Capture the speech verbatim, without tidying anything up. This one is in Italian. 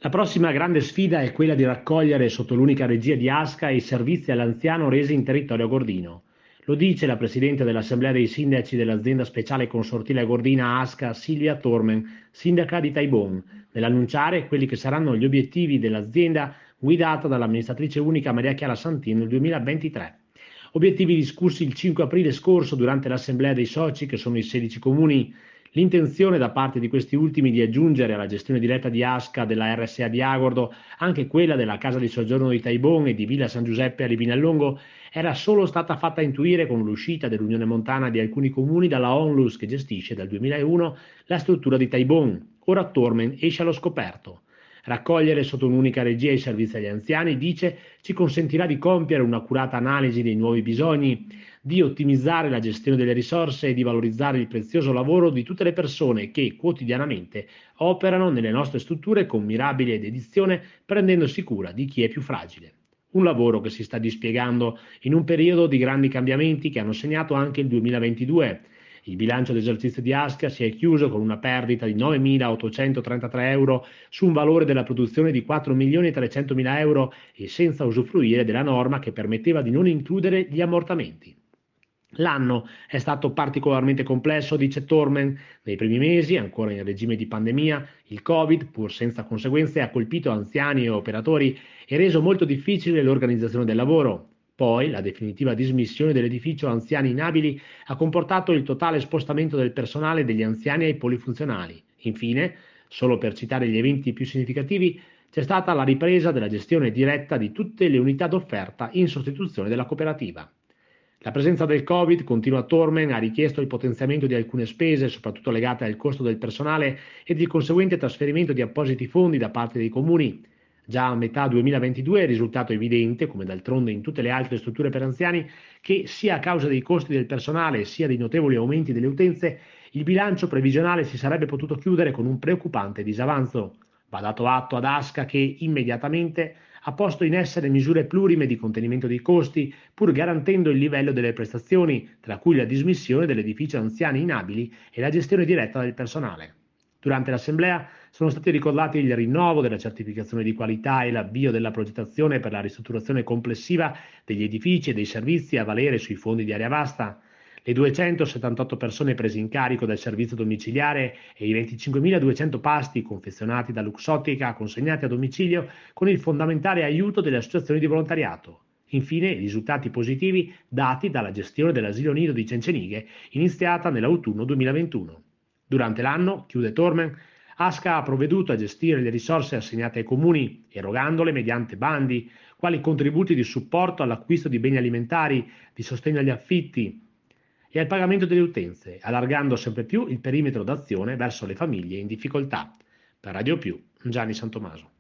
La prossima grande sfida è quella di raccogliere sotto l'unica regia di ASCA i servizi all'anziano resi in territorio gordino. Lo dice la presidente dell'Assemblea dei sindaci dell'azienda speciale consortile gordina ASCA, Silvia Tormen, sindaca di Taibon, nell'annunciare quelli che saranno gli obiettivi dell'azienda guidata dall'amministratrice unica Maria Chiara Santin nel duemilaventitré. Obiettivi discussi il cinque aprile scorso durante l'assemblea dei soci, che sono i sedici comuni. L'intenzione da parte di questi ultimi di aggiungere alla gestione diretta di ASCA della R S A di Agordo anche quella della casa di soggiorno di Taibon e di Villa San Giuseppe a Libinallongo era solo stata fatta intuire con l'uscita dell'Unione Montana di alcuni comuni dalla Onlus, che gestisce dal duemilauno la struttura di Taibon. Ora Tormen esce allo scoperto. Raccogliere sotto un'unica regia i servizi agli anziani, dice, ci consentirà di compiere un'accurata analisi dei nuovi bisogni, di ottimizzare la gestione delle risorse e di valorizzare il prezioso lavoro di tutte le persone che quotidianamente operano nelle nostre strutture con mirabile dedizione, prendendosi cura di chi è più fragile. Un lavoro che si sta dispiegando in un periodo di grandi cambiamenti che hanno segnato anche il duemilaventidue. Il bilancio d'esercizio di ASCA si è chiuso con una perdita di novemilaottocentotrentatré euro su un valore della produzione di quattro milioni trecentomila euro e senza usufruire della norma che permetteva di non includere gli ammortamenti. L'anno è stato particolarmente complesso, dice Tormen. Nei primi mesi, ancora in regime di pandemia, il Covid, pur senza conseguenze, ha colpito anziani e operatori e reso molto difficile l'organizzazione del lavoro. Poi la definitiva dismissione dell'edificio anziani inabili ha comportato il totale spostamento del personale degli anziani ai polifunzionali. Infine, solo per citare gli eventi più significativi, c'è stata la ripresa della gestione diretta di tutte le unità d'offerta in sostituzione della cooperativa. La presenza del Covid, continua Tormen, ha richiesto il potenziamento di alcune spese, soprattutto legate al costo del personale ed il conseguente trasferimento di appositi fondi da parte dei comuni. Già a metà duemilaventidue è risultato evidente, come d'altronde in tutte le altre strutture per anziani, che sia a causa dei costi del personale sia dei notevoli aumenti delle utenze, il bilancio previsionale si sarebbe potuto chiudere con un preoccupante disavanzo. Va dato atto ad ASCA che immediatamente ha posto in essere misure plurime di contenimento dei costi, pur garantendo il livello delle prestazioni, tra cui la dismissione dell'edificio anziani inabili e la gestione diretta del personale. Durante l'assemblea sono stati ricordati il rinnovo della certificazione di qualità e l'avvio della progettazione per la ristrutturazione complessiva degli edifici e dei servizi a valere sui fondi di area vasta, le duecentosettantotto persone prese in carico dal servizio domiciliare e i venticinquemiladuecento pasti confezionati da Luxottica consegnati a domicilio con il fondamentale aiuto delle associazioni di volontariato. Infine, i risultati positivi dati dalla gestione dell'asilo nido di Cencenighe, iniziata nell'autunno duemilaventuno. Durante l'anno, chiude Tormen, ASCA ha provveduto a gestire le risorse assegnate ai comuni, erogandole mediante bandi, quali contributi di supporto all'acquisto di beni alimentari, di sostegno agli affitti e al pagamento delle utenze, allargando sempre più il perimetro d'azione verso le famiglie in difficoltà. Per Radio Più, Gianni Santomaso.